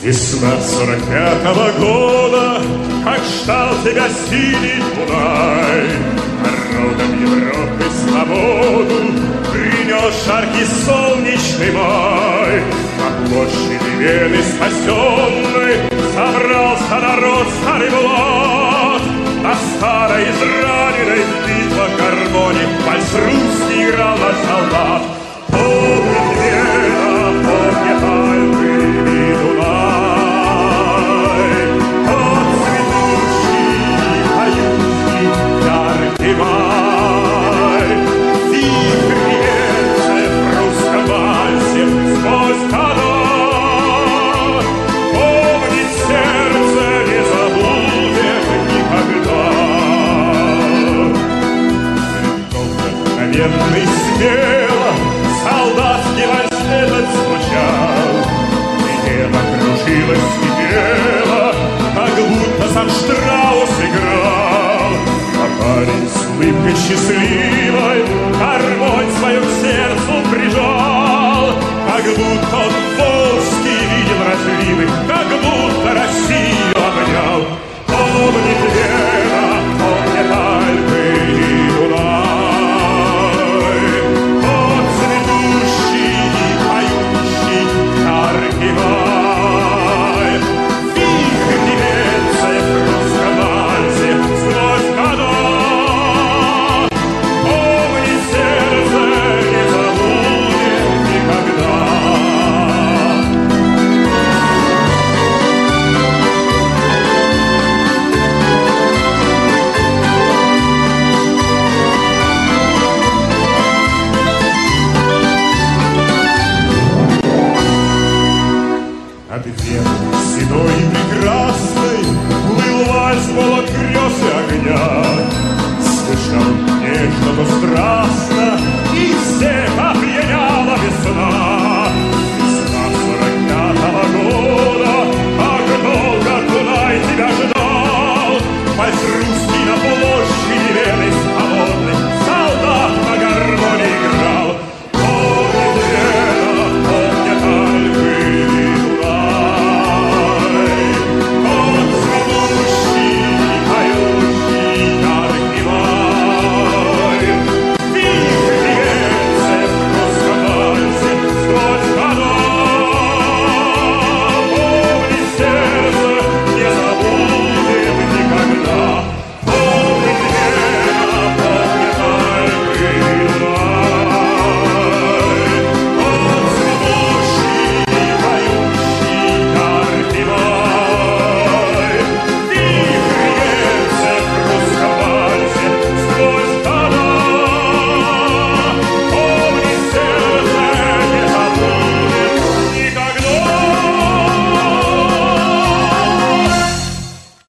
Весна 45-го года, как ждал тебя синий Дунай, народом Европы свободу принес жаркий солнечный май. На площади Вены спасенной собрался народ старый млад. На старой израненной в битвах гармонии вальс русский играл наш солдат. Помнит Вена, помнит Альпы и Дунай. Май, вихрь льется в русском вальсе сквозь года. Помнит сердце, не забудет никогда. Вдохновенно и смело солдатский вальс этот звучал, и небо кружилось и пело, как будто сам Штраус играл. Парень с улыбкой счастливой гармонь свою к сердцу прижал, как будто он волжский видел разливы, как будто Россию обнял. Помнит Вена, помнит Альпы и Дунай. Тот цветущий и поющий яркий май. Вихрь льется в русском вальсе сквозь года. От Вены